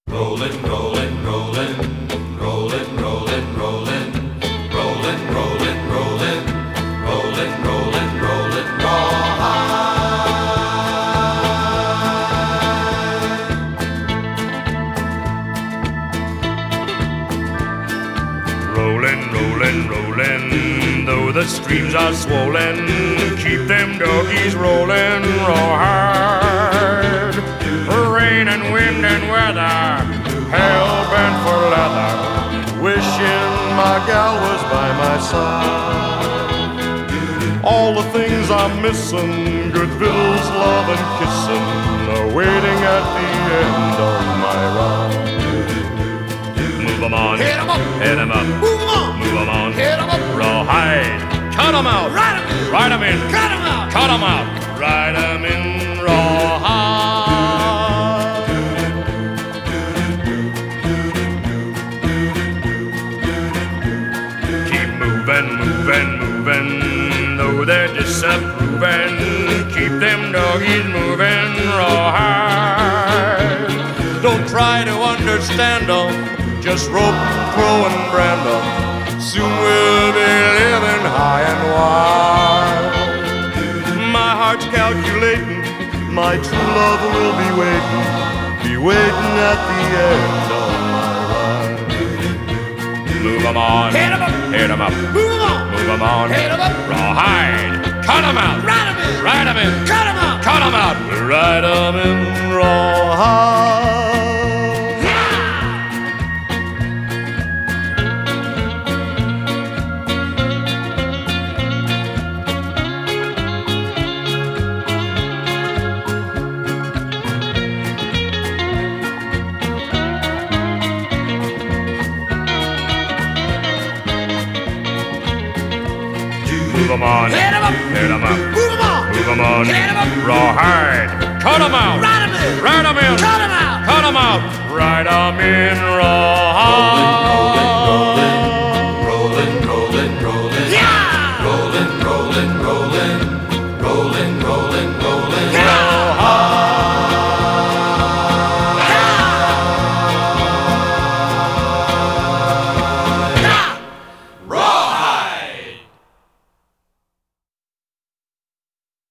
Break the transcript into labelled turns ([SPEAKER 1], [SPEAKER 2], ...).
[SPEAKER 1] Rollin', rollin', rollin', rollin', rollin', rollin', rollin', rollin', rollin', rollin', rollin', rollin', rawhide.
[SPEAKER 2] Rollin', rollin', rollin', though the streams are swollen, keep them doggies rollin', rawhide. Rain and wind and weather, hell-bent for leather, wishing my gal was by my side. All the things I'm missing, good victuals, love and kissing, are waiting at the end of my ride. Move 'em on,
[SPEAKER 3] Hit 'em up,
[SPEAKER 2] hit 'em up,
[SPEAKER 3] move 'em on,
[SPEAKER 2] move 'em on,
[SPEAKER 3] hit 'em up,
[SPEAKER 2] rawhide. Cut 'em out,
[SPEAKER 3] ride 'em in,
[SPEAKER 2] ride 'em in,
[SPEAKER 3] cut 'em out,
[SPEAKER 2] cut 'em out, ride 'em in, rawhide. Keep moving, moving, moving, though they're disapproving, keep them doggies moving, rawhide. Don't try to understand 'em, just rope, throw, and brand 'em. Soon we'll be living high and wide. My heart's calculating, my true love will be waiting at the end of my ride. Move 'em on,
[SPEAKER 3] hit 'em up,
[SPEAKER 2] hit 'em up,
[SPEAKER 3] move 'em on,
[SPEAKER 2] move 'em on,
[SPEAKER 3] hit 'em up,
[SPEAKER 2] rawhide. Cut 'em out,
[SPEAKER 3] ride 'em in,
[SPEAKER 2] ride 'em in,
[SPEAKER 3] cut 'em out,
[SPEAKER 2] cut 'em out, ride 'em in, rawhide. Move 'em on,
[SPEAKER 3] hit 'em up,
[SPEAKER 2] hit 'em up,
[SPEAKER 3] move 'em on,
[SPEAKER 2] move 'em on,
[SPEAKER 3] hit 'em up,
[SPEAKER 2] rawhide. Cut 'em out,
[SPEAKER 3] ride 'em in,
[SPEAKER 2] ride 'em in,
[SPEAKER 3] cut 'em out.
[SPEAKER 2] cut 'em out, ride 'em in, rawhide.
[SPEAKER 1] Rollin', rollin',